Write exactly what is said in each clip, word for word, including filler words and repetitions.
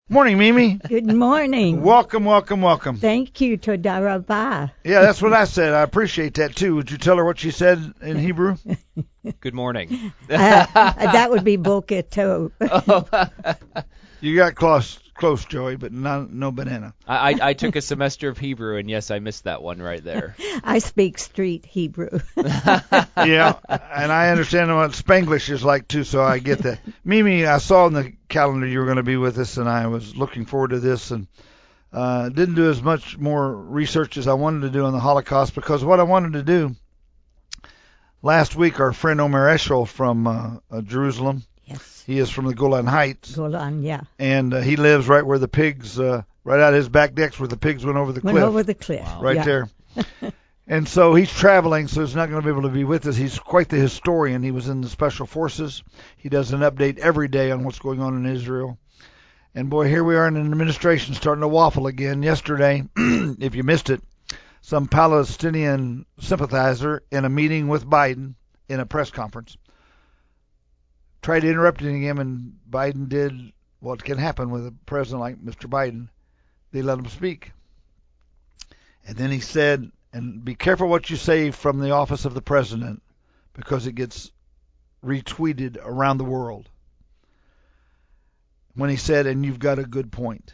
Morning, Mimi. Good morning. Welcome, welcome, welcome. Thank you, Toda Rabah. Yeah, that's what I said. I appreciate that, too. Would you tell her what she said in Hebrew? Good morning. uh, that would be Boker Tov. You got close, close, Joey, but not, no banana. I, I took a semester of Hebrew, and yes, I missed that one right there. I speak street Hebrew. Yeah, and I understand what Spanglish is like, too, so I get that. Mimi, I saw in the calendar you were going to be with us, and I was looking forward to this, and uh, didn't do as much more research as I wanted to do on the Holocaust, because what I wanted to do, last week our friend Omer Eshel from uh, uh, Jerusalem, Yes. he is from the Golan Heights. Golan, yeah. And uh, he lives right where the pigs, uh, right out of his back decks where the pigs went over the Went cliff. over the cliff. Wow. Right yeah. there. And so he's traveling, so he's not going to be able to be with us. He's quite the historian. He was in the Special Forces. He does an update every day on what's going on in Israel. And boy, here we are in an administration starting to waffle again. Yesterday, if you missed it, some Palestinian sympathizer in a meeting with Biden in a press conference tried interrupting him, and Biden did what can happen with a president like Mister Biden. They let him speak. And then he said, and be careful what you say from the office of the president, because it gets retweeted around the world. When he said, and you've got a good point.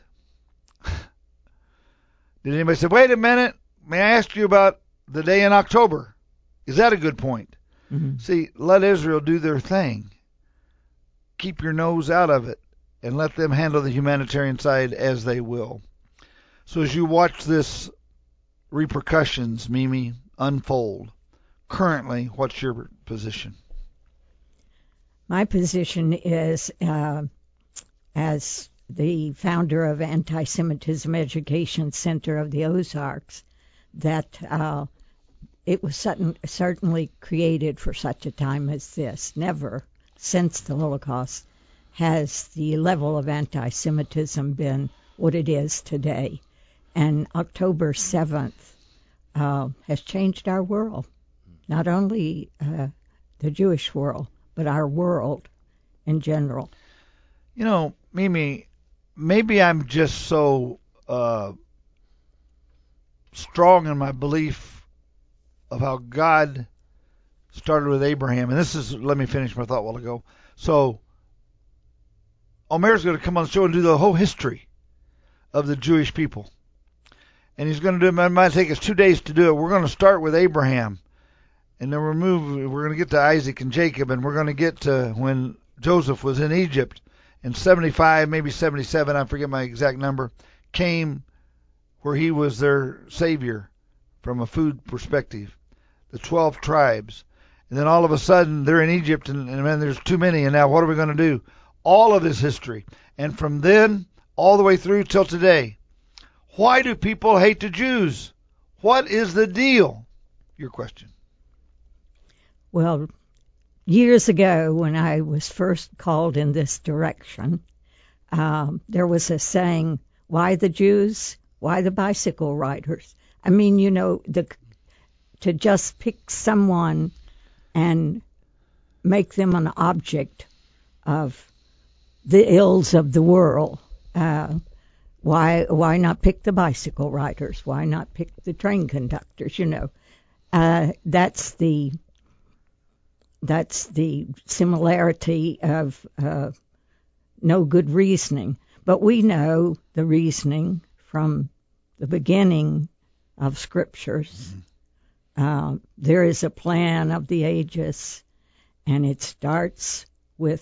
Did anybody say, wait a minute, may I ask you about the day in October? Is that a good point? Mm-hmm. See, let Israel do their thing. Keep your nose out of it and let them handle the humanitarian side as they will. So as you watch this repercussions, Mimi, unfold, currently, what's your position? My position is, uh, as the founder of Anti-Semitism Education Center of the Ozarks, that uh, it was certain, certainly created for such a time as this. Never since the Holocaust has the level of anti-Semitism been what it is today. And October seventh uh, has changed our world, not only uh, the Jewish world, but our world in general. You know, Mimi, maybe I'm just so uh, strong in my belief of how God started with Abraham, and this is, let me finish my thought a while ago. So, Omer's going to come on the show and do the whole history of the Jewish people. And he's going to do it, it might take us two days to do it. We're going to start with Abraham, and then we're move, we're going to get to Isaac and Jacob, and we're going to get to when Joseph was in Egypt, and seventy-five, maybe seventy-seven, I forget my exact number, came where he was their savior from a food perspective. The twelve tribes. And then all of a sudden, they're in Egypt, and, and man, there's too many, and now what are we going to do? All of this history. And from then, all the way through till today. Why do people hate the Jews? What is the deal? Your question. Well, years ago, when I was first called in this direction, um, there was a saying, why the Jews? Why the bicycle riders? I mean, you know, the to just pick someone and make them an object of the ills of the world. Uh, why why not pick the bicycle riders? Why not pick the train conductors? You know, uh, that's the that's the similarity of uh, no good reasoning. But we know the reasoning from the beginning of scriptures. Mm-hmm. Uh, there is a plan of the ages, and it starts with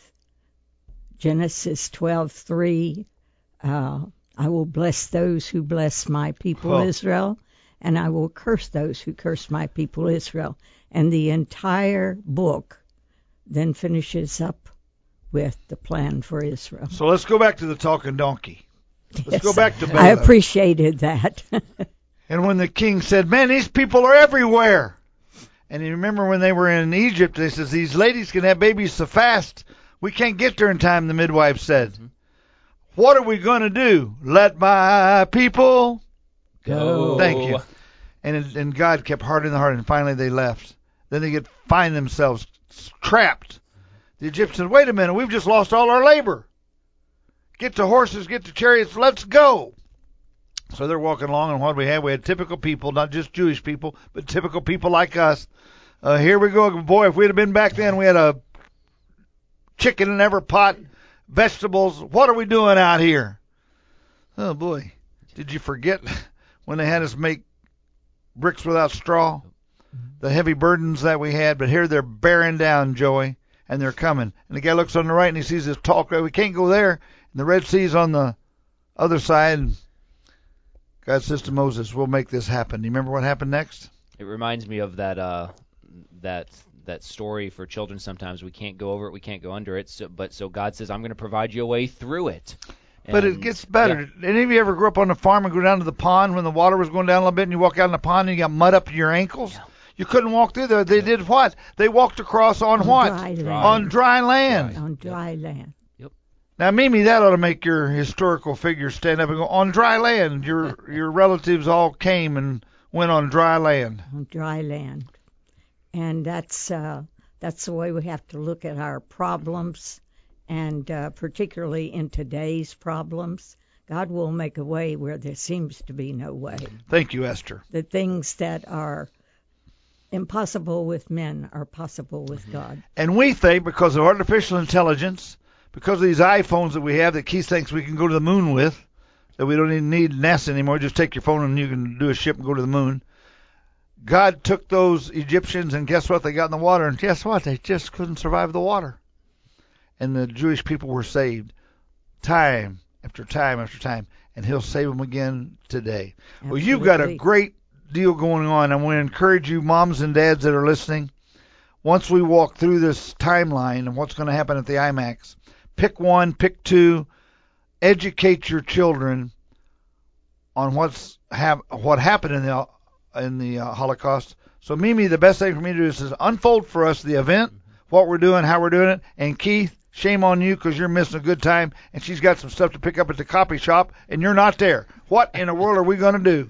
Genesis twelve three. Uh, I will bless those who bless my people oh. Israel, and I will curse those who curse my people Israel. And the entire book then finishes up with the plan for Israel. So let's go back to the talking donkey. Let's yes, go back to Balaam. I appreciated that. And when the king said, man, these people are everywhere. And you remember when they were in Egypt, they says, these ladies can have babies so fast, we can't get there in time, the midwife said. Mm-hmm. What are we going to do? Let my people go. Thank you. And, it, and God kept hardening the heart, and finally they left. Then they get find themselves trapped. The Egyptians said, wait a minute, we've just lost all our labor. get the horses, get the chariots, let's go. So they're walking along, and what we had, we had typical people, not just Jewish people, but typical people like us. Uh, here we go. Boy, if we'd have been back then, we had a chicken in every pot, vegetables. What are we doing out here? Oh, boy. Did you forget when they had us make bricks without straw? The heavy burdens that we had, but here they're bearing down, Joey, and they're coming. And the guy looks on the right, and he sees this tall crowd. We can't go there. And the Red Sea's on the other side. God says to Moses, we'll make this happen. Do you remember what happened next? It reminds me of that uh, that that story for children sometimes. We can't go over it, we can't go under it, so, but so God says, I'm going to provide you a way through it. And, but it gets better. Yeah. Any of you ever grew up on the farm and go down to the pond when the water was going down a little bit, and you walk out in the pond and you got mud up to your ankles? Yeah. You couldn't walk through there. They did what? They walked across on, On what? dry land. On dry land. On dry land. Now, Mimi, that ought to make your historical figure stand up and go, on dry land. Your your relatives all came and went on dry land. On dry land. And that's uh, that's the way we have to look at our problems, and uh, particularly in today's problems. God will make a way where there seems to be no way. Thank you, Esther. The things that are impossible with men are possible with God. And we think, because of artificial intelligence, because of these iPhones that we have that Keith thinks we can go to the moon with, that we don't even need NASA anymore. Just take your phone and you can do a ship and go to the moon. God took those Egyptians, and guess what? They got in the water, and guess what? They just couldn't survive the water. And the Jewish people were saved time after time after time, and he'll save them again today. Absolutely. Well, you've got a great deal going on. I want to encourage you, moms and dads that are listening, once we walk through this timeline and what's going to happen at the IMAX, pick one, pick two, educate your children on what's hap- what happened in the in the uh, Holocaust. So, Mimi, the best thing for me to do is, is unfold for us the event, what we're doing, how we're doing it. And Keith, shame on you because you're missing a good time, and she's got some stuff to pick up at the copy shop, and you're not there. What in the world are we going to do?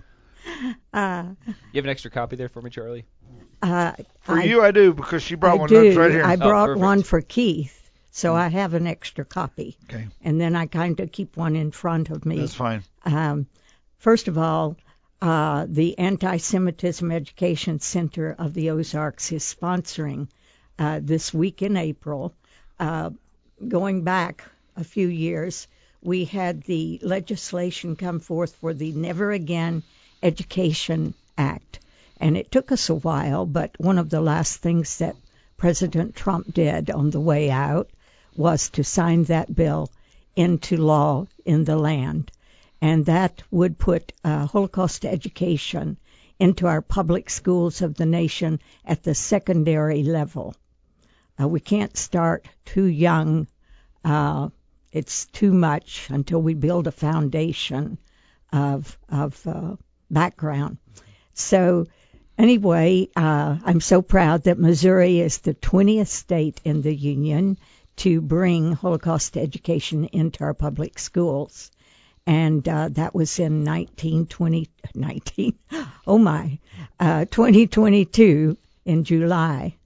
Uh, You have an extra copy there for me, Charlie? uh, For I, you, I do, because she brought I one do. that's right here. I brought perfect. one for Keith, so I have an extra copy. Okay, And then I kind of keep one in front of me. that's fine. Um, first of all, uh, the Anti-Semitism Education Center of the Ozarks is sponsoring uh, this week in April. Uh, going back a few years, we had the legislation come forth for the Never Again Education Act. And it took us a while, but one of the last things that President Trump did on the way out was to sign that bill into law in the land. And that would put uh, Holocaust education into our public schools of the nation at the secondary level. Uh, we can't start too young. Uh, it's too much until we build a foundation of, of uh, background. So anyway, uh, I'm so proud that Missouri is the twentieth state in the union to bring Holocaust education into our public schools. And uh, that was in nineteen twenty, nineteen, oh my, uh, twenty twenty-two in July.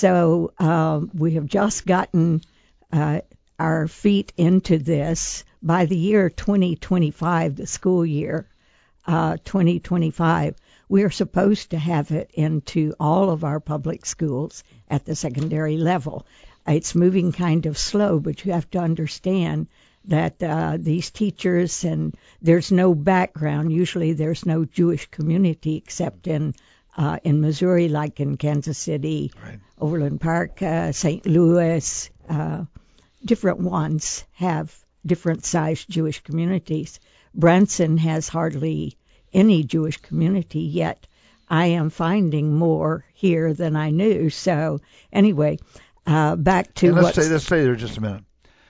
So uh, we have just gotten uh, our feet into this. By the year twenty twenty-five, the school year uh, twenty twenty-five, we are supposed to have it into all of our public schools at the secondary level. It's moving kind of slow, but you have to understand that uh, these teachers, and there's no background. Usually there's no Jewish community except in uh, in Missouri, like in Kansas City, Right. Overland Park, uh, Saint Louis. Uh, different ones have different sized Jewish communities. Branson has hardly any Jewish community yet. I am finding more here than I knew. So anyway, uh, back to And let's what's stay, let's stay there just a minute.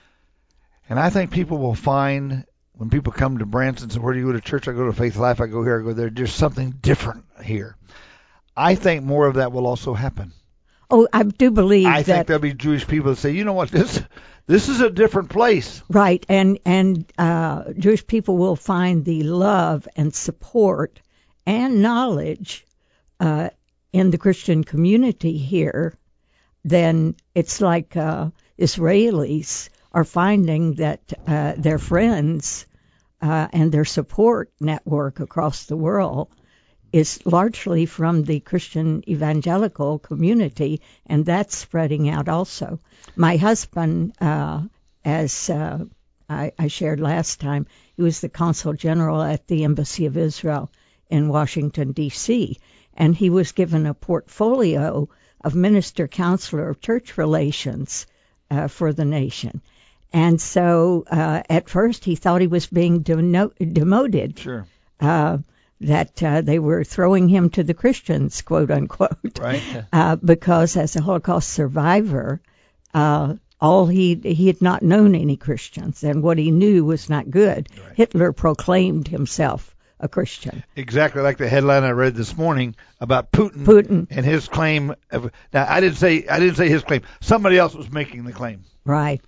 And I think people will find, when people come to Branson and say, where do you go to church? I go to Faith Life. I go here. I go there. There's something different here. I think more of that will also happen. Oh, I do believe I that. think there'll be Jewish people that say, you know what, this this is a different place. Right, and and uh, Jewish people will find the love and support and knowledge uh, in the Christian community here. Then it's like uh, Israelis are finding that uh, their friends uh, and their support network across the world is largely from the Christian evangelical community, and that's spreading out also. My husband, uh, as uh, I, I shared last time, he was the consul general at the Embassy of Israel in Washington, D C, and he was given a portfolio of minister counselor of church relations uh, for the nation. And so uh, at first he thought he was being deno- demoted. Sure. Uh, that uh, they were throwing him to the Christians, quote unquote, Right. uh, because as a Holocaust survivor, uh, all he he had not known any Christians, and what he knew was not good. Right. Hitler proclaimed himself a Christian. Exactly like the headline I read this morning about Putin, Putin. and his claim. Of, now I didn't say I didn't say his claim. Somebody else was making the claim. Right.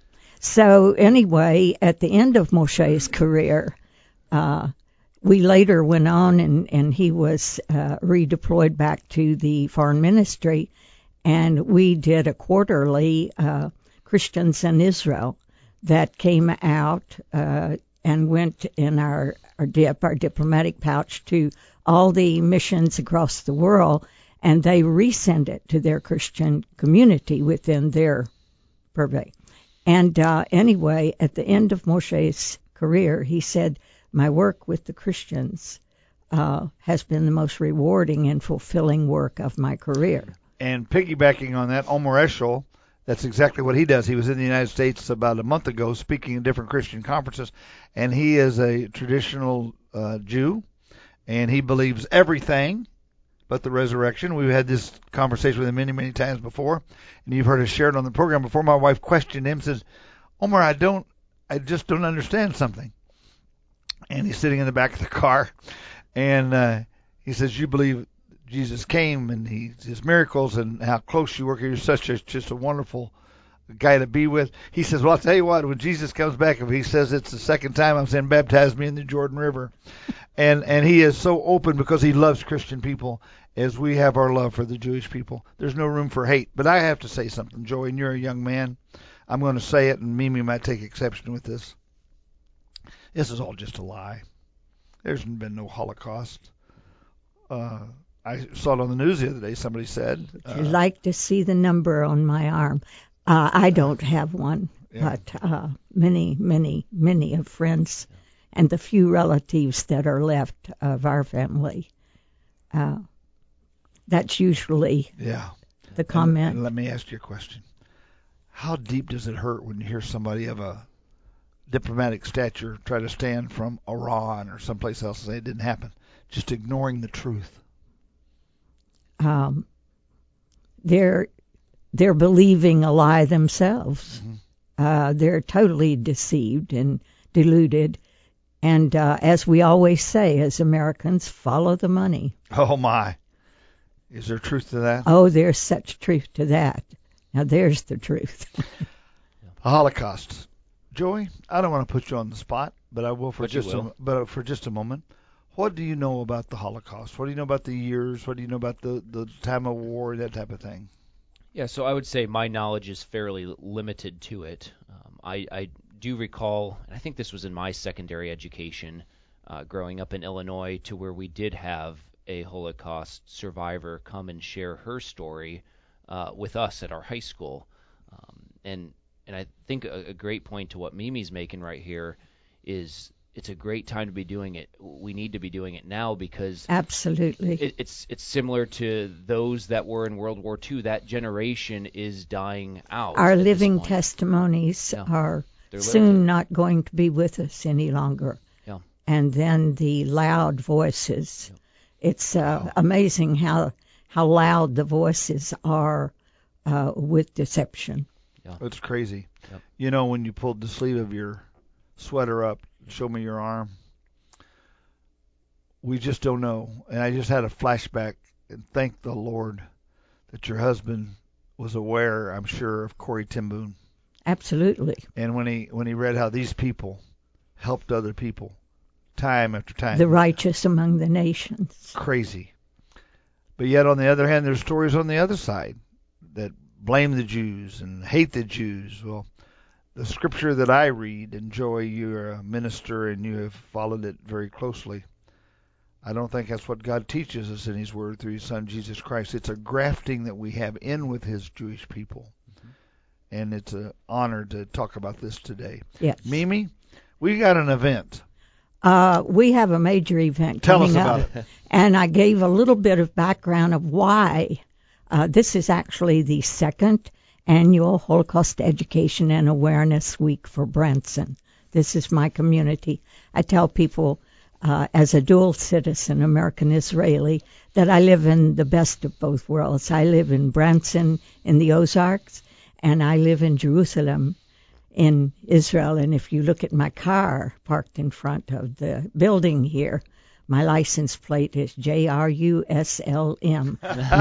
So anyway, at the end of Moshe's career, uh, we later went on, and, and he was uh, redeployed back to the foreign ministry, and we did a quarterly uh, Christians in Israel that came out uh, and went in our, our dip, our diplomatic pouch, to all the missions across the world, and they resend it to their Christian community within their purvey. And uh, anyway, at the end of Moshe's career, he said, my work with the Christians uh, has been the most rewarding and fulfilling work of my career. And piggybacking on that, Omer Eshel, that's exactly what he does. He was in the United States about a month ago speaking at different Christian conferences, and he is a traditional uh, Jew, and he believes everything but the resurrection. We've had this conversation with him many, many times before, and you've heard us share it on the program before. My wife questioned him, says, Omer, I don't, I just don't understand something. And he's sitting in the back of the car, and uh, he says, you believe Jesus came and he, his miracles and how close you work. You're such a, just a wonderful guy to be with. He says, well, I'll tell you what, when Jesus comes back, if he says it's the second time I'm saying baptize me in the Jordan River. And, and he is so open because he loves Christian people as we have our love for the Jewish people. There's no room for hate. But I have to say something, Joey, and you're a young man. I'm going to say it, and Mimi might take exception with this. This is all just a lie. There's been no Holocaust. Uh, I saw it on the news the other day. Somebody said. Would you uh, like to see the number on my arm? Uh, I don't have one, yeah. but uh, many, many, many of friends and the few relatives that are left of our family. Uh, that's usually yeah. the comment. And, and let me ask you a question. How deep does it hurt when you hear somebody of a diplomatic stature try to stand from Iran or someplace else and say it didn't happen, just ignoring the truth? Um, they're they're believing a lie themselves. Mm-hmm. Uh, they're totally deceived and deluded. And uh, as we always say as Americans, follow the money. Oh, my. Is there truth to that? Oh, there's such truth to that. Now, there's the truth. The Holocaust. Joey, I don't want to put you on the spot, but I will for but just will. a, but for just a moment. What do you know about the Holocaust? What do you know about the years? What do you know about the, the time of war, that type of thing? Yeah, so I would say my knowledge is fairly limited to it. Um, I, I do recall, and I think this was in my secondary education, uh, growing up in Illinois, to where we did have a Holocaust survivor come and share her story uh, with us at our high school. Um, and and I think a, a great point to what Mimi's making right here is it's a great time to be doing it. We need to be doing it now because absolutely, it, it's it's similar to those that were in World War Two. That generation is dying out. Our living testimonies yeah. are They're soon limited. not going to be with us any longer. Yeah. And then the loud voices. Yeah. It's uh, wow. amazing how how loud the voices are uh, with deception. Yeah. It's crazy. Yep. You know, when you pulled the sleeve of your sweater up, show me your arm. We just don't know. And I just had a flashback, and thank the Lord that your husband was aware, I'm sure, of Corrie ten Boom. Absolutely. And when he when he read how these people helped other people time after time. The righteous among the nations. Crazy. But yet, on the other hand, there's stories on the other side that blame the Jews and hate the Jews. Well, the scripture that I read, and Joey, you're a minister and you have followed it very closely. I don't think that's what God teaches us in His Word through His Son, Jesus Christ. It's a grafting that we have in with His Jewish people. Mm-hmm. And it's an honor to talk about this today. Yes. Mimi, we got an event. Uh, we have a major event Tell coming us about up. it. And I gave a little bit of background of why. Uh, this is actually the second annual Holocaust Education and Awareness Week for Branson. This is my community. I tell people, uh, as a dual citizen, American-Israeli, that I live in the best of both worlds. I live in Branson in the Ozarks, and I live in Jerusalem in Israel. And if you look at my car parked in front of the building here, my license plate is J R U S L M,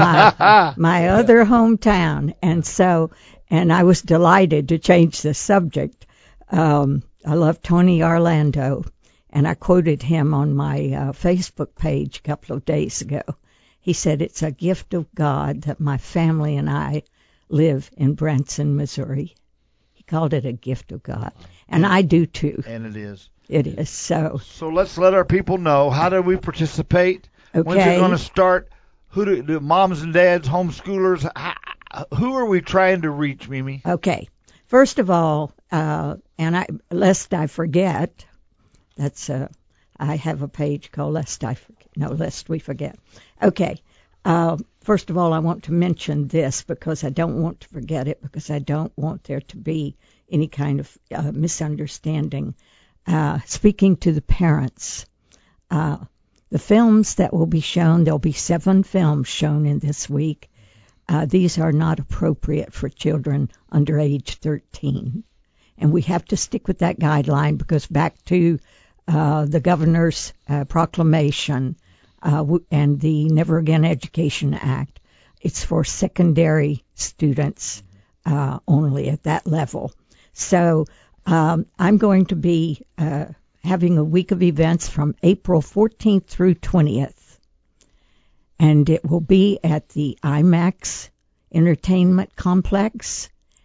my, my other hometown. And so, and I was delighted to change the subject. Um, I love Tony Orlando, and I quoted him on my uh, Facebook page a couple of days ago. He said, "It's a gift of God that my family and I live in Branson, Missouri." He called it a gift of God, and I do too. And it is. It is. So So let's let our people know, how do we participate? Okay. When's it going to start? Who do, do moms and dads, homeschoolers, how, who are we trying to reach, Mimi? Okay. First of all, uh, and I, lest I forget, that's uh, I have a page called Lest I Forget. No, Lest We Forget. Okay. Uh, first of all, I want to mention this because I don't want to forget it, because I don't want there to be any kind of uh, misunderstanding. Uh, speaking to the parents, uh, the films that will be shown, there'll be seven films shown in this week. Uh, these are not appropriate for children under age thirteen. And we have to stick with that guideline because back to uh, the governor's uh, proclamation uh, w- and the Never Again Education Act, it's for secondary students uh, only at that level. So um, I'm going to be uh, having a week of events from April fourteenth through twentieth. And it will be at the IMAX Entertainment Complex.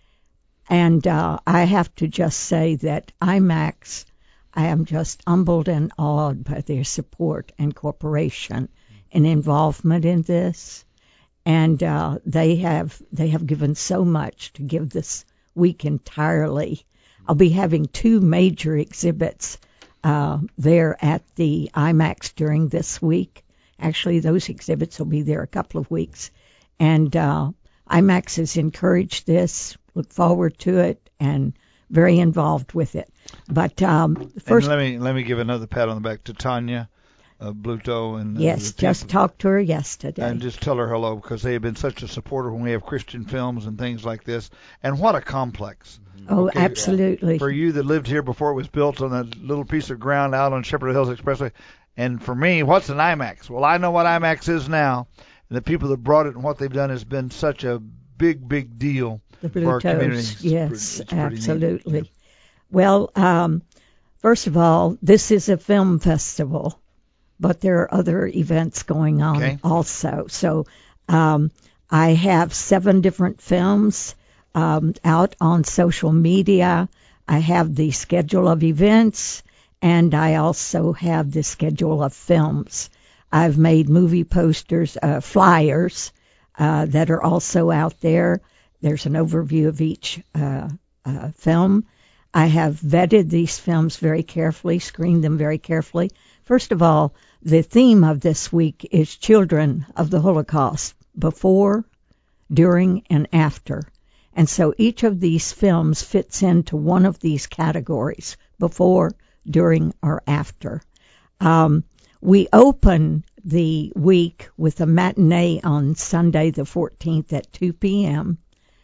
And uh, I have to just say that IMAX, I am just humbled and awed by their support and cooperation and involvement in this. And uh, they have they have given so much to give this week entirely. I'll be having two major exhibits uh, there at the IMAX during this week. Actually, those exhibits will be there a couple of weeks. And uh, IMAX has encouraged this, look forward to it, and very involved with it. But um, first, and let me let me give another pat on the back to Tanya uh, Bluto. And, uh, yes, just talked to her yesterday. And just tell her hello, because they have been such a supporter when we have Christian films and things like this. And what a complex. Oh, okay, absolutely. For you that lived here before it was built on that little piece of ground out on Shepherd Hills Expressway. And for me, what's an IMAX? Well, I know what IMAX is now. And the people that brought it and what they've done has been such a big, big deal the for our community. Toes. Yes, it's absolutely. Neat. Well, um, first of all, this is a film festival, but there are other events going on okay. also. So um, I have seven different films um, out on social media. I have the schedule of events, and I also have the schedule of films. I've made movie posters, uh, flyers uh, that are also out there. There's an overview of each uh, uh, film. I have vetted these films very carefully, screened them very carefully. First of all, the theme of this week is children of the Holocaust, before, during, and after. And so each of these films fits into one of these categories, before, during, or after. Um, we open the week with a matinee on Sunday the fourteenth at two p.m.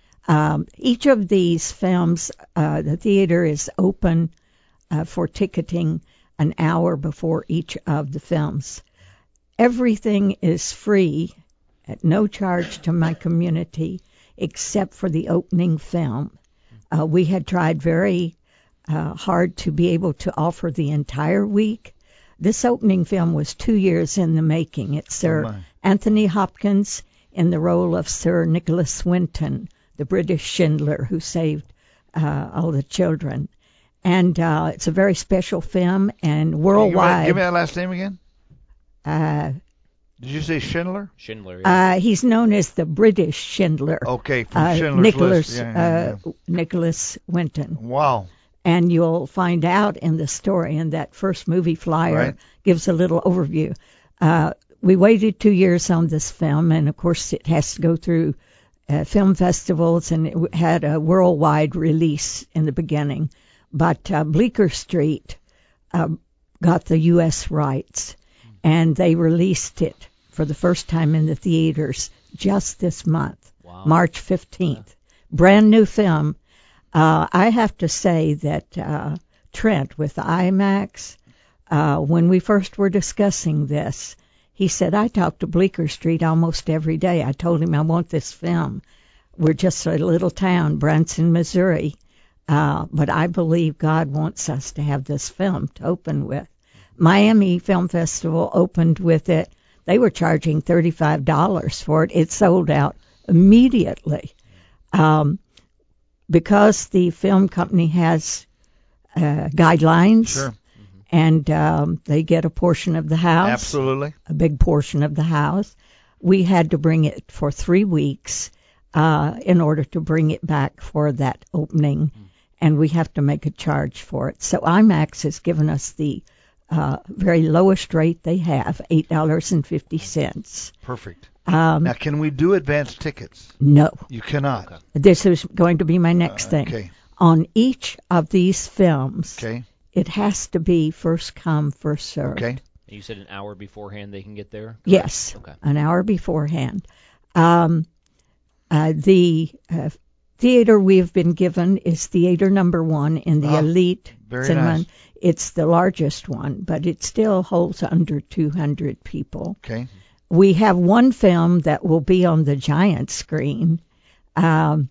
Um, each of these films, uh, the theater is open uh, for ticketing an hour before each of the films. Everything is free at no charge to my community except for the opening film. Uh, we had tried very uh, hard to be able to offer the entire week. This opening film was two years in the making. It's Sir oh Anthony Hopkins in the role of Sir Nicholas Winton, the British Schindler who saved uh, all the children. And uh, it's a very special film, and Give me, worldwide. give me that last name again. Uh, Did you say Schindler? Schindler. Yeah. uh, he's known as the British Schindler. Okay, from uh, Schindler's Nicholas, List. Yeah, yeah, uh, Nicholas Winton. yeah. Wow. And you'll find out in the story, in that first movie flyer, Right. gives a little overview. Uh, we waited two years on this film, and of course it has to go through uh, film festivals, and it w- had a worldwide release in the beginning. But uh, Bleecker Street uh, got the U S rights, and they released it for the first time in the theaters just this month, Wow. March fifteenth. Brand new film. Uh, I have to say that uh, Trent with the IMAX, uh, when we first were discussing this, he said, I talk to Bleecker Street almost every day. I told him I want this film. We're just a little town, Branson, Missouri, uh, but I believe God wants us to have this film to open with. Miami Film Festival opened with it. They were charging thirty-five dollars for it. It sold out immediately. Um, because the film company has uh, guidelines, Sure. and um, they get a portion of the house, Absolutely. a big portion of the house. We had to bring it for three weeks uh, in order to bring it back for that opening, and we have to make a charge for it. So IMAX has given us the uh, very lowest rate they have, eight dollars and fifty cents. Perfect. Um, Now, can we do advanced tickets? no, You cannot. Okay. this is going to be my next Uh, thing. Okay. On each of these films, Okay. it has to be first come, first served. Okay. And you said an hour beforehand they can get there? Correct? Yes, Okay. an hour beforehand. Um, uh, the uh, theater we've been given is theater number one in the Ah, elite very cinema. nice. It's the largest one, but it still holds under two hundred people. Okay. We have one film that will be on the giant screen. Um,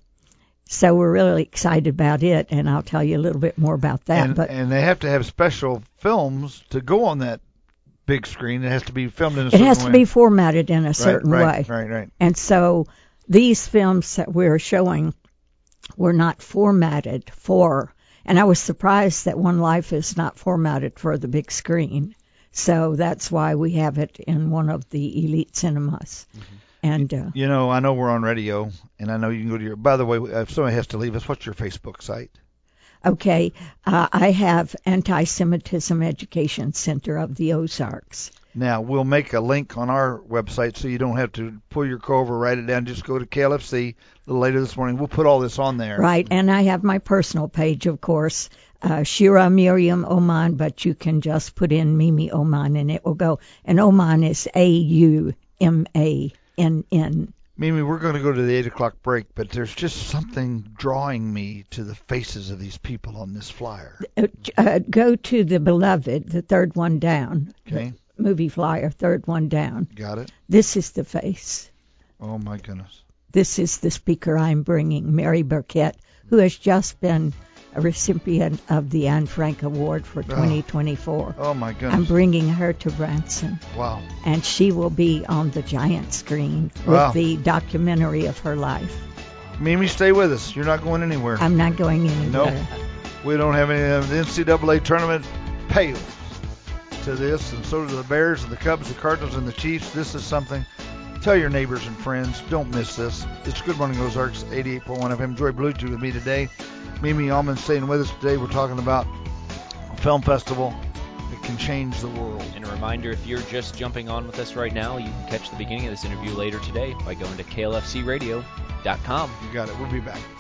so we're really excited about it, and I'll tell you a little bit more about that. And, but and they have to have special films to go on that big screen. It has to be filmed in a it certain has to way. be formatted in a Right, certain right, way. Right, right. And so these films that we're showing were not formatted for, and I was surprised that One Life is not formatted for the big screen. So that's why we have it in one of the elite cinemas. Mm-hmm. And uh, You know, I know we're on radio, and I know you can go to your. By the way, if somebody has to leave us, what's your Facebook site? okay, uh, I have Anti-Semitism Education Center of the Ozarks. Now, we'll make a link on our website so you don't have to pull your car over, write it down. Just go to K L F C a little later this morning. We'll put all this on there. Right, and I have my personal page, of course, uh, Shira Miriam Oman, but you can just put in Mimi Oman and it will go. And Oman is A U M A N N. Mimi, we're going to go to the eight o'clock break, but there's just something drawing me to the faces of these people on this flyer. Uh, uh, go to the Beloved, the third one down. Okay, The movie flyer, third one down. got it? This is the face. Oh, my goodness. This is the speaker I'm bringing, Mary Burkett, who has just been a recipient of the Anne Frank Award for twenty twenty-four. Oh, my I'm goodness. bringing her to Branson, Wow. and she will be on the giant screen with Wow. the documentary of her life. Mimi, stay with us. You're not going anywhere. I'm not going anywhere. Nope. We don't have any of the N C double A tournament pales to this, and so do the Bears and the Cubs, the Cardinals, and the Chiefs. This is something. Tell your neighbors and friends. Don't miss this. It's Good Morning Ozarks, eighty-eight point one F M. Joy Bluetooth with me today. Mimi Allman staying with us today. We're talking about a film festival that can change the world. And a reminder, if you're just jumping on with us right now, you can catch the beginning of this interview later today by going to K L F C radio dot com. You got it. We'll be back.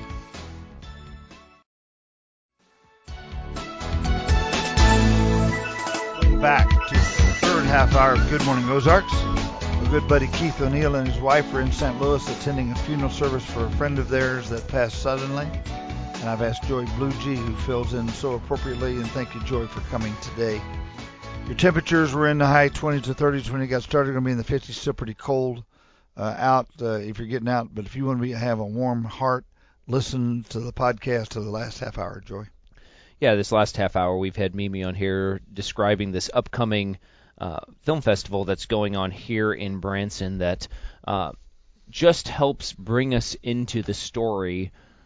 Back to the third half hour of Good Morning Ozarks. My good buddy Keith O'Neill and his wife are in Saint Louis attending a funeral service for a friend of theirs that passed suddenly. And I've asked Joy Blue G, who fills in so appropriately, and thank you, Joy, for coming today. Your temperatures were in the high twenties to thirties when you got started. Going to be in the fifties, still pretty cold uh, out uh, if you're getting out. But if you want to be, have a warm heart, listen to the podcast of the last half hour, Joy. Yeah, this last half hour we've had Mimi on here describing this upcoming uh, film festival that's going on here in Branson that uh, just helps bring us into the story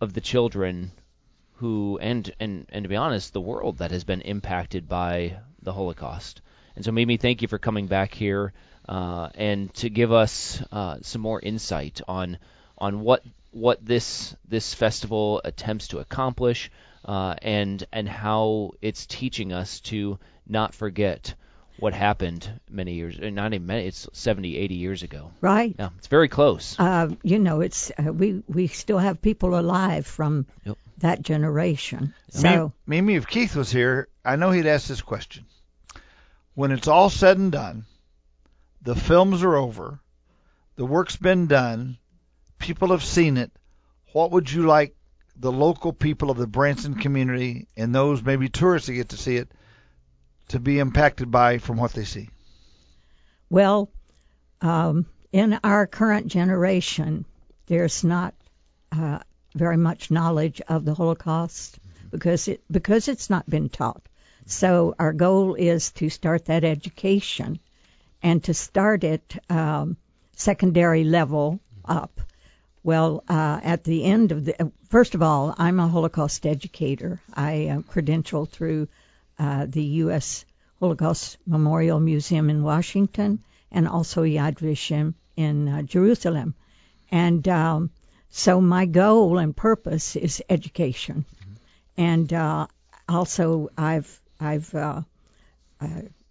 of the children who, and, and, and to be honest, the world that has been impacted by the Holocaust. And so Mimi, thank you for coming back here uh, and to give us uh, some more insight on on what what this this festival attempts to accomplish uh, and and how it's teaching us to not forget what happened many years, not even many, it's seventy, eighty years ago. Right. Yeah, it's very close. Uh, you know, it's uh, we we still have people alive from Yep. that generation. Mi- So Mimi, if Keith was here, I know he'd ask this question. When it's all said and done, the films are over, the work's been done, people have seen it, what would you like the local people of the Branson community and those maybe tourists that get to see it to be impacted by from what they see? well, um, in our current generation, there's not uh, very much knowledge of the Holocaust because it because it's not been taught. So our goal is to start that education and to start it um, secondary level up. Well, uh, at the end of the, first of all, I'm a Holocaust educator. I am credentialed through uh, the U S Holocaust Memorial Museum in Washington and also Yad Vashem in uh, Jerusalem. And um, so my goal and purpose is education. Mm-hmm. And uh, also I've I've uh, uh,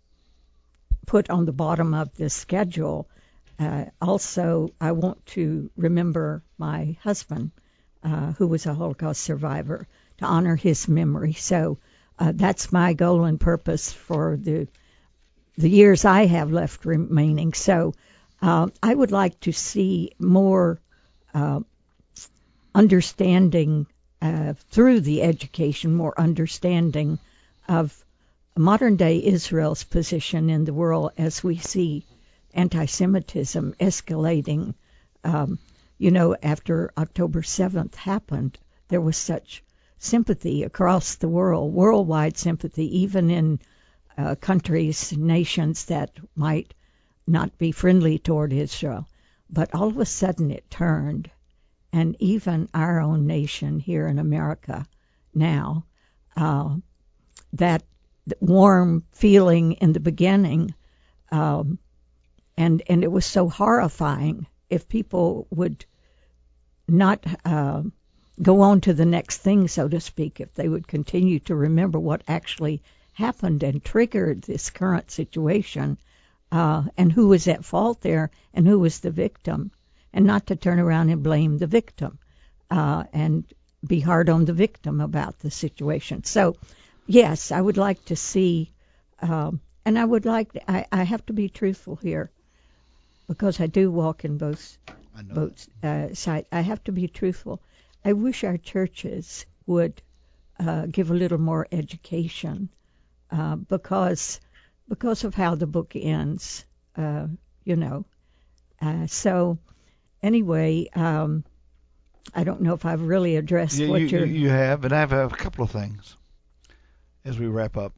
put on the bottom of this schedule. Uh, also, I want to remember my husband, uh, who was a Holocaust survivor, to honor his memory. So uh, that's my goal and purpose for the the years I have left remaining. So uh, I would like to see more uh, understanding uh, through the education, more understanding of modern-day Israel's position in the world as we see anti-Semitism escalating. Um, you know, after October seventh happened, there was such sympathy across the world, worldwide sympathy, even in uh, countries, nations that might not be friendly toward Israel. But all of a sudden it turned, and even our own nation here in America now, uh, that warm feeling in the beginning, um, and and it was so horrifying. If people would not uh, go on to the next thing, so to speak, if they would continue to remember what actually happened and triggered this current situation, uh, and who was at fault there and who was the victim, and not to turn around and blame the victim uh, and be hard on the victim about the situation. So, yes, I would like to see, um, and I would like, I, I have to be truthful here, because I do walk in both both uh, sides. I have to be truthful. I wish our churches would uh, give a little more education, uh, because because of how the book ends, uh, you know. Uh, so anyway, um, I don't know if I've really addressed You, what you, you're. you have, and I have a couple of things as we wrap up.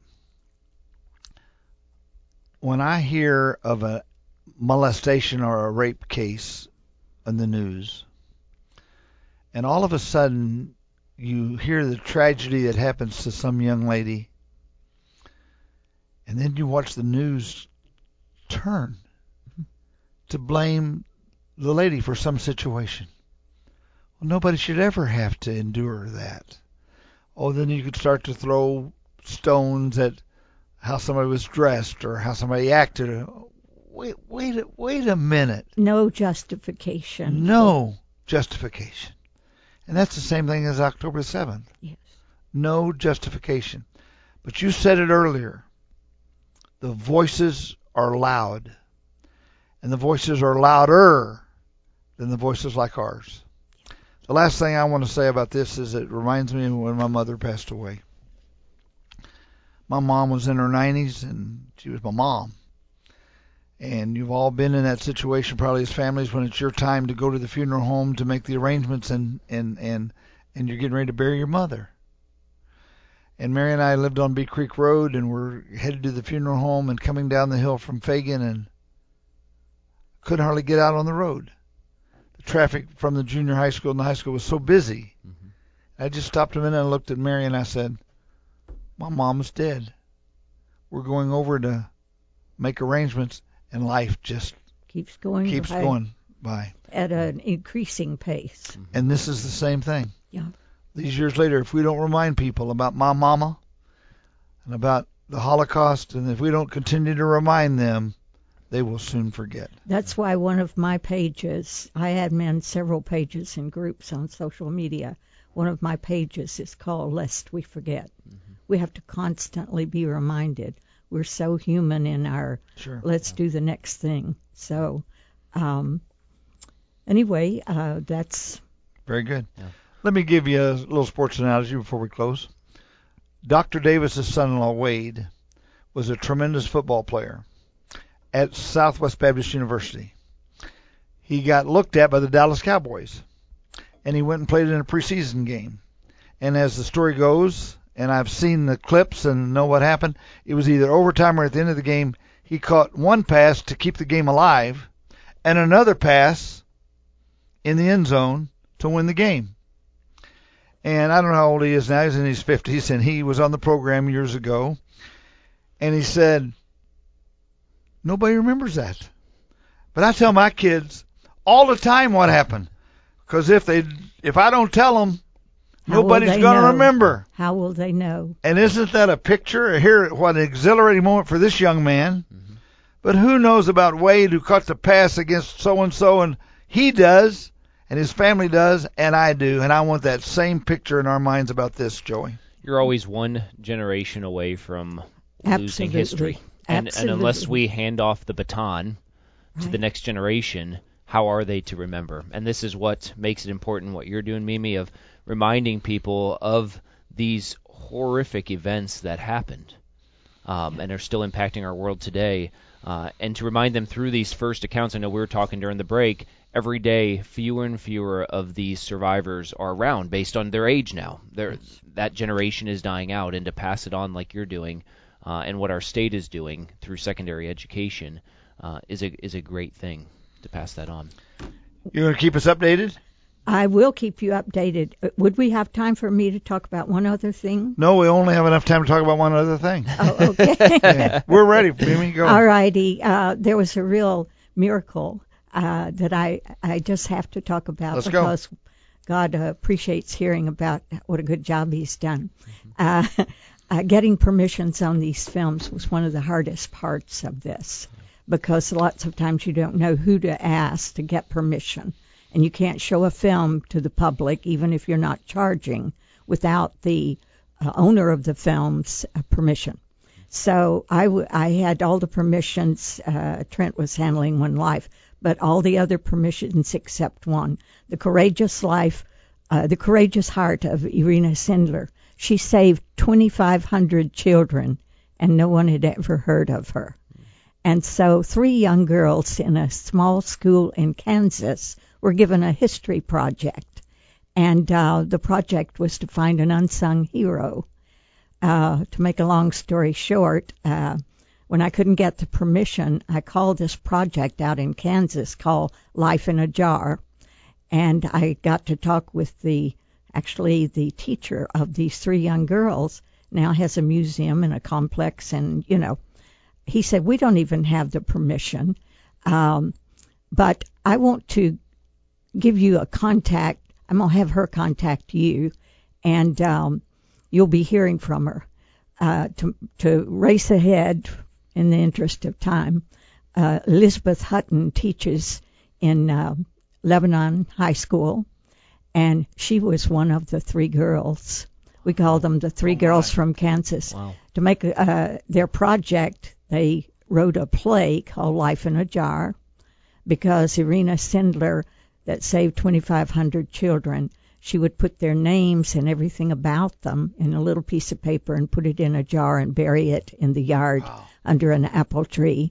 When I hear of a molestation or a rape case in the news, and all of a sudden you hear the tragedy that happens to some young lady, and then you watch the news turn to blame the lady for some situation. Well, nobody should ever have to endure that. Oh, then you could start to throw stones at how somebody was dressed or how somebody acted. Wait, wait, wait a minute. No justification. No justification. And that's the same thing as October seventh. Yes. No justification. But you said it earlier. The voices are loud. And the voices are louder than the voices like ours. The last thing I want to say about this is it reminds me of when my mother passed away. My mom was in her nineties, and she was my mom. And you've all been in that situation probably as families when it's your time to go to the funeral home to make the arrangements and, and, and, and you're getting ready to bury your mother. And Mary and I lived on Bee Creek Road, and we're headed to the funeral home and coming down the hill from Fagan, and couldn't hardly get out on the road. The traffic from the junior high school and the high school was so busy. Mm-hmm. I just stopped a minute and looked at Mary and I said, my mom's dead. We're going over to make arrangements, and life just keeps going keeps by going by. at an increasing pace. And this is the same thing. Yeah. These years later, if we don't remind people about my mama and about the Holocaust, and if we don't continue to remind them, they will soon forget. That's why one of my pages, I admin several pages in groups on social media. One of my pages is called Lest We Forget. Mm-hmm. We have to constantly be reminded. We're so human in our sure. let's yeah. do the next thing. So um, anyway, uh, that's... Very good. Yeah. Let me give you a little sports analogy before we close. Doctor Davis's son-in-law, Wade, was a tremendous football player at Southwest Baptist University. He got looked at by the Dallas Cowboys, and he went and played in a preseason game. And as the story goes, and I've seen the clips and know what happened, it was either overtime or at the end of the game, he caught one pass to keep the game alive and another pass in the end zone to win the game. And I don't know how old he is now. He's in his fifties, and he was on the program years ago. And he said, nobody remembers that. But I tell my kids all the time what happened. Because if they, if I don't tell them, How nobody's will they going to know? remember. How will they know? And isn't that a picture? Here, what an exhilarating moment for this young man. Mm-hmm. But who knows about Wade, who caught the pass against so-and-so, and he does, and his family does, and I do. And I want that same picture in our minds about this, Joey. You're always one generation away from Absolutely. losing history. And, and unless Absolutely. we hand off the baton to Right. the next generation, how are they to remember? And this is what makes it important, what you're doing, Mimi, of reminding people of these horrific events that happened um, and are still impacting our world today. Uh, and to remind them through these first accounts, I know we were talking during the break, every day fewer and fewer of these survivors are around based on their age now. They're, that generation is dying out, and to pass it on like you're doing uh, and what our state is doing through secondary education uh, is a is a great thing to pass that on. You're going to keep us updated? I will keep you updated. Uh, Would we have time for me to talk about one other thing? No, we only have enough time to talk about one other thing. Oh, okay. Yeah. We're ready. Mimi, go. All righty. Uh, there was a real miracle uh, that I I just have to talk about Let's go. because God uh, appreciates hearing about what a good job He's done. Uh, uh, getting permissions on these films was one of the hardest parts of this because lots of times you don't know who to ask to get permission. And you can't show a film to the public, even if you're not charging, without the uh, owner of the film's uh, permission. So I, w- I had all the permissions. Uh, Trent was handling One Life, but all the other permissions except one. The Courageous Life, uh, the Courageous Heart of Irina Sendler. She saved twenty-five hundred children, and no one had ever heard of her. And so three young girls in a small school in Kansas were given a history project, and uh, the project was to find an unsung hero. Uh, to make a long story short, uh, when I couldn't get the permission, I called this project out in Kansas called Life in a Jar, and I got to talk with the, actually the teacher of these three young girls, now has a museum and a complex, and, you know, he said, we don't even have the permission, um, but I want to give you a contact. I'm going to have her contact you, and um, you'll be hearing from her. Uh, to, to race ahead in the interest of time, uh, Elizabeth Hutton teaches in uh, Lebanon High School, and she was one of the three girls. We call them the three Oh, girls my. from Kansas. Wow. To make uh, their project, they wrote a play called Life in a Jar, because Irina Sendler, that saved twenty-five hundred children, she would put their names and everything about them in a little piece of paper and put it in a jar and bury it in the yard Wow. under an apple tree.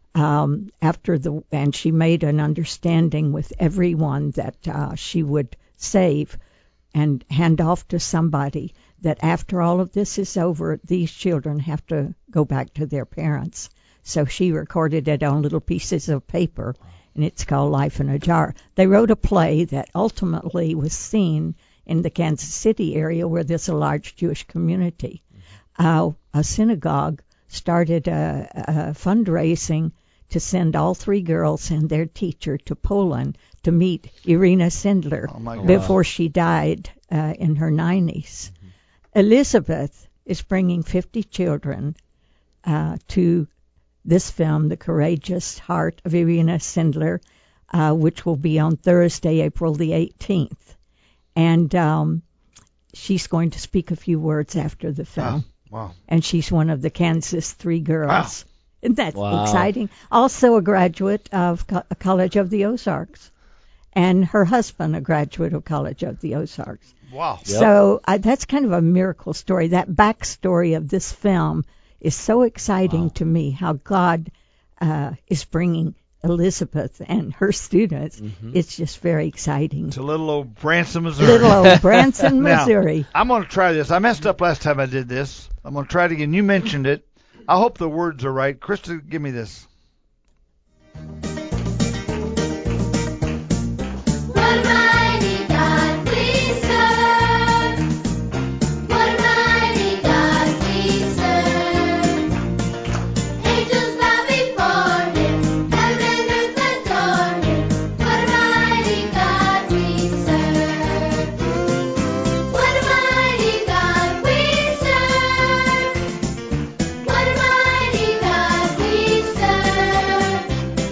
Um, after the and she made an understanding with everyone that uh, she would save and hand off to somebody, that after all of this is over, these children have to go back to their parents. So she recorded it on little pieces of paper, and it's called Life in a Jar. They wrote a play that ultimately was seen in the Kansas City area where there's a large Jewish community. Uh, a synagogue started a, a fundraising to send all three girls and their teacher to Poland to meet Irina Sendler Oh, my God. before she died uh, in her nineties. Mm-hmm. Elizabeth is bringing fifty children uh, to this film, The Courageous Heart of Irina Sendler, uh, which will be on Thursday, April the eighteenth. And um, she's going to speak a few words after the film. Wow. Wow. And she's one of the Kansas Three Girls. Wow. Isn't that Wow. exciting? Also a graduate of Co- College of the Ozarks. And her husband, a graduate of College of the Ozarks. Wow. Yep. So I, that's kind of a miracle story. That backstory of this film is so exciting Wow. to me, how God uh, is bringing Elizabeth and her students. Mhm. It's just very exciting. To little old Branson, Missouri. Little old Branson, Now, Missouri. I'm going to try this. I messed up last time I did this. I'm going to try it again. You mentioned it. I hope the words are right. Krista, give me this. What a mighty God we serve. What a mighty God we serve. Angels bow before him, heaven and earth adore him. What a mighty God we serve. What a mighty God we serve. What a mighty God we serve.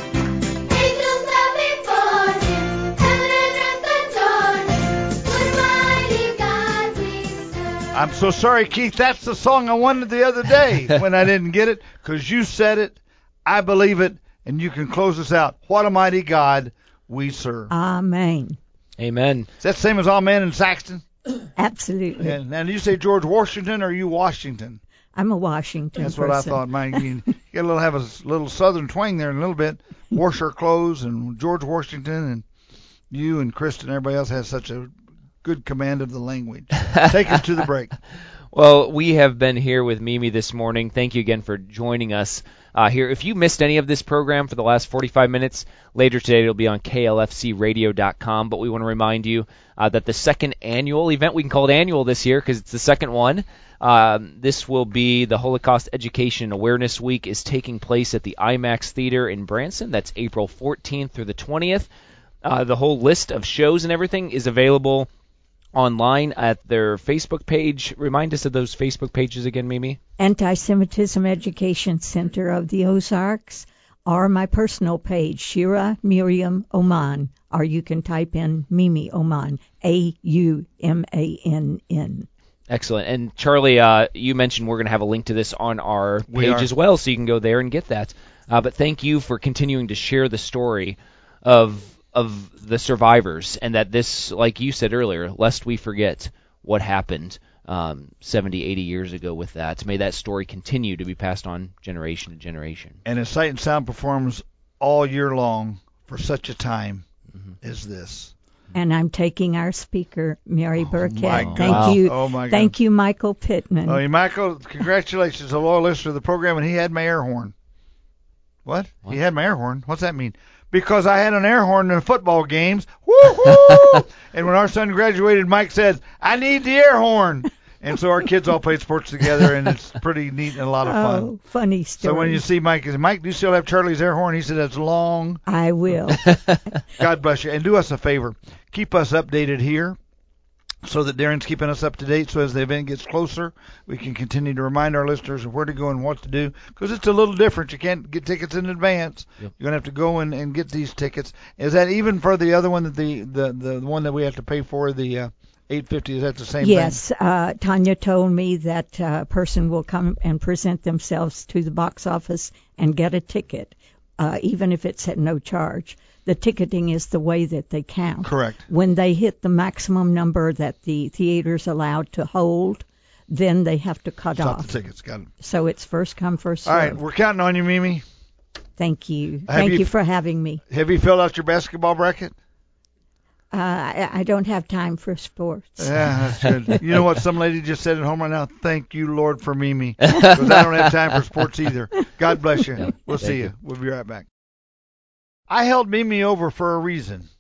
Angels bow before him, heaven and earth adore him. What a mighty God we serve. I'm so sorry, Keith. That's the song I wanted the other day when I didn't get it, because you said it. I believe it, and you can close us out. What a mighty God we serve. Amen. Amen. Is that the same as Amen in Saxton? Absolutely. And, and you say George Washington, or are you Washington? I'm a Washington That's person. what I thought. Mine, you get a little have a s- little southern twang there, in a little bit. Wash our clothes, and George Washington, and you and Kristen and everybody else has such a good command of the language. Take us to the break. Well, we have been here with Mimi this morning. Thank you again for joining us uh, here. If you missed any of this program for the last forty-five minutes, later today it'll be on K L F C radio dot com. But we want to remind you uh, that the second annual event, we can call it annual this year because it's the second one. Um, this will be the Holocaust Education Awareness Week is taking place at the IMAX Theater in Branson. That's April fourteenth through the twentieth. Uh, the whole list of shows and everything is available online at their Facebook page. Remind us of those Facebook pages again, Mimi. Anti-Semitism Education Center of the Ozarks, or my personal page, Shira Miriam Oman, or you can type in Mimi Oman, A U M A N N. Excellent. And Charlie, uh, you mentioned we're going to have a link to this on our We page are. as well, so you can go there and get that. Uh, but thank you for continuing to share the story of of the survivors, and that this, like you said earlier, lest we forget what happened um, seventy, eighty years ago with that. May that story continue to be passed on generation to generation. And as Sight and Sound performs all year long for such a time as this. And I'm taking our speaker, Mary Burkett. my Thank God. you. Oh, my God. Thank you, Michael Pittman. Oh, Michael, congratulations, a loyal listener of the program, and he had my air horn. What? What? He had my air horn. What's that mean? Because I had an air horn in football games. Woo-hoo! And when our son graduated, Mike said, I need the air horn. And so our kids all played sports together, and it's pretty neat and a lot of fun. Oh, funny story. So when you see Mike, he said, Mike, do you still have Charlie's air horn? He said, it's long. I will. God bless you. And do us a favor. Keep us updated here so that Darren's keeping us up to date. So as the event gets closer, we can continue to remind our listeners of where to go and what to do. Because it's a little different. You can't get tickets in advance. Yep. You're going to have to go and, and get these tickets. Is that even for the other one, that the, the, the one that we have to pay for, the uh, eight fifty? Is that the same Yes, uh, Tanya told me that uh, a person will come and present themselves to the box office and get a ticket, uh, even if it's at no charge. The ticketing is the way that they count. thing? Correct. When they hit the maximum number that the theater's allowed to hold, then they have to cut Stop off. the tickets. Got it. So it's first come, first All right. served. We're counting on you, Mimi. Thank you. Have Thank you- you for having me. Have you filled out your basketball bracket? Uh, I, I don't have time for sports. Yeah, that's good. You know what some lady just said at home right now? Thank you, Lord, for Mimi. Because I don't have time for sports either. God bless you. We'll see you. We'll be right back. I held Mimi over for a reason.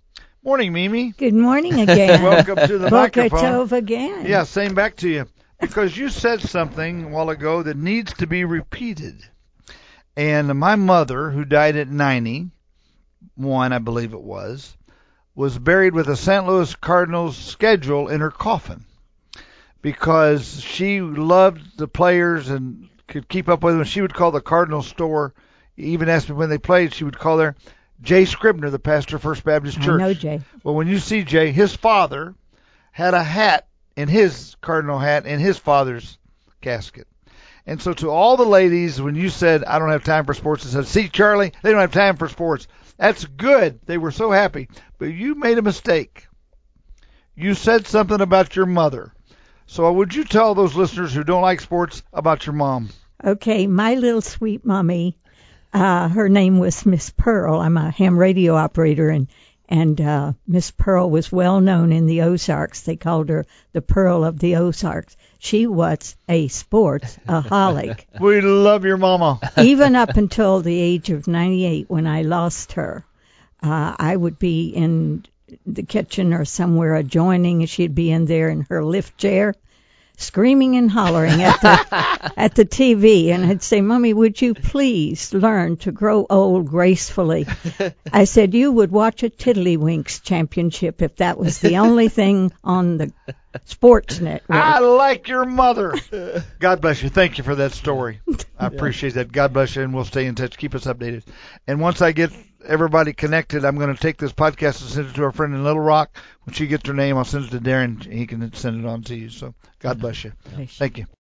Morning, Mimi. Good morning again. Welcome to the Boker microphone. Tov again. Yeah, same back to you. Because you said something a while ago that needs to be repeated. And my mother, who died at ninety-one, I believe it was, was buried with a Saint Louis Cardinals schedule in her coffin because she loved the players and could keep up with them. She would call the Cardinal store, even asked me when they played, she would call there Jay Scribner, the pastor of First Baptist Church. I know Jay. Well, when you see Jay, his father had a hat in his Cardinal hat in his father's casket. And so to all the ladies, when you said, I don't have time for sports, I said, see, Charlie, they don't have time for sports. That's good. They were so happy. But you made a mistake. You said something about your mother. So would you tell those listeners who don't like sports about your mom? Okay, my little sweet mommy, uh, her name was Miss Pearl. I'm a ham radio operator, and and uh, Miss Pearl was well known in the Ozarks. They called her the Pearl of the Ozarks. She was a sports-aholic. We love your mama. Even up until the age of ninety-eight, when I lost her, uh, I would be in the kitchen or somewhere adjoining, and she'd be in there in her lift chair, screaming and hollering at the at the T V, and I'd say, Mommy, would you please learn to grow old gracefully? I said, you would watch a Tiddlywinks championship if that was the only thing on the sports network. I like your mother. God bless you. Thank you for that story. I appreciate that. God bless you, and we'll stay in touch. Keep us updated. And once I get everybody connected, I'm going to take this podcast and send it to our friend in Little Rock. When she gets her name, I'll send it to Darren. He can send it on to you. So God bless you. Thank you.